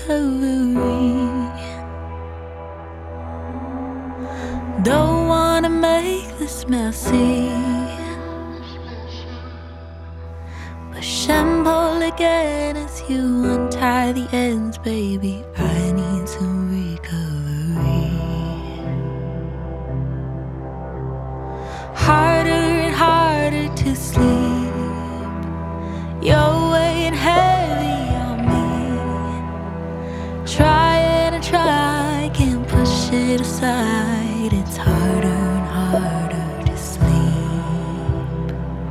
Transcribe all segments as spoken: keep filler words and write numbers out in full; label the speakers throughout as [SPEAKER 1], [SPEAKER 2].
[SPEAKER 1] recovery. Don't wanna make this messy. Push and pull again as you untie the ends, baby. I need some recovery. Harder and harder to sleep. You're weighing heavy on me. Trying and try, can't push it aside. It's harder and harder to sleep.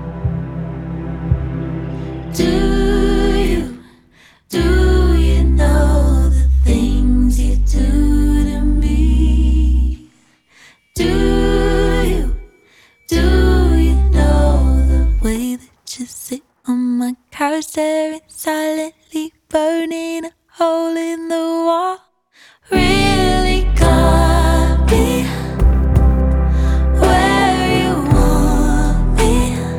[SPEAKER 1] Do you, do you know the things you do to me? Do you, do you know the way that you sit on my couch, staring silently, burning a hole in the wall? Really got me where you want me,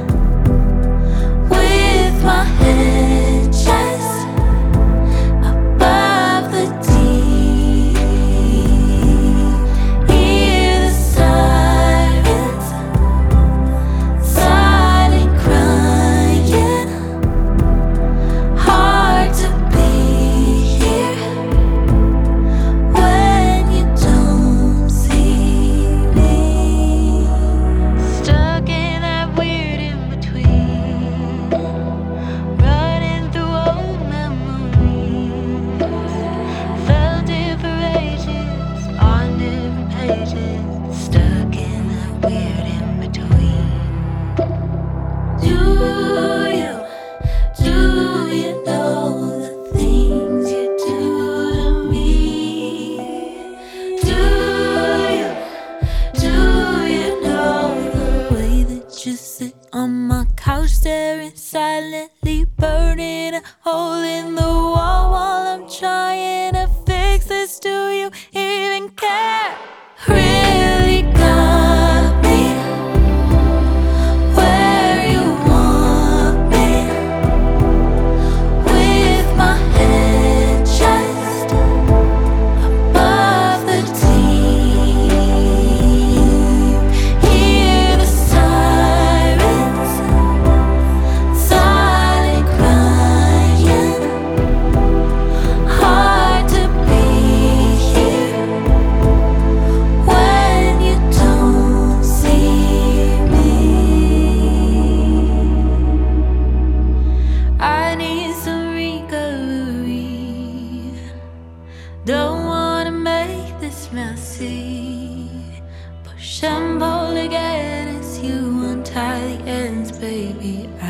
[SPEAKER 1] with my head just above the deep. Hear the sirens, silent crying. Hard to be here when you don't see me. Stuck in that weird in between, running through old memories. Felt different pages on different pages. Stuck in that weird in between. Do you, do you know the things you do to me? Do you, do you know the way that you sit on my couch, staring silently, burning a hole in the wall while I'm trying to fix this? Do you even care? Really got me where you want me, with my head just above the deep. Hear the sirens, silent crying. Hard to be here when you don't see me. I need some recovery. Don't wanna make this messy. Push and pull again as you untie the ends, baby. I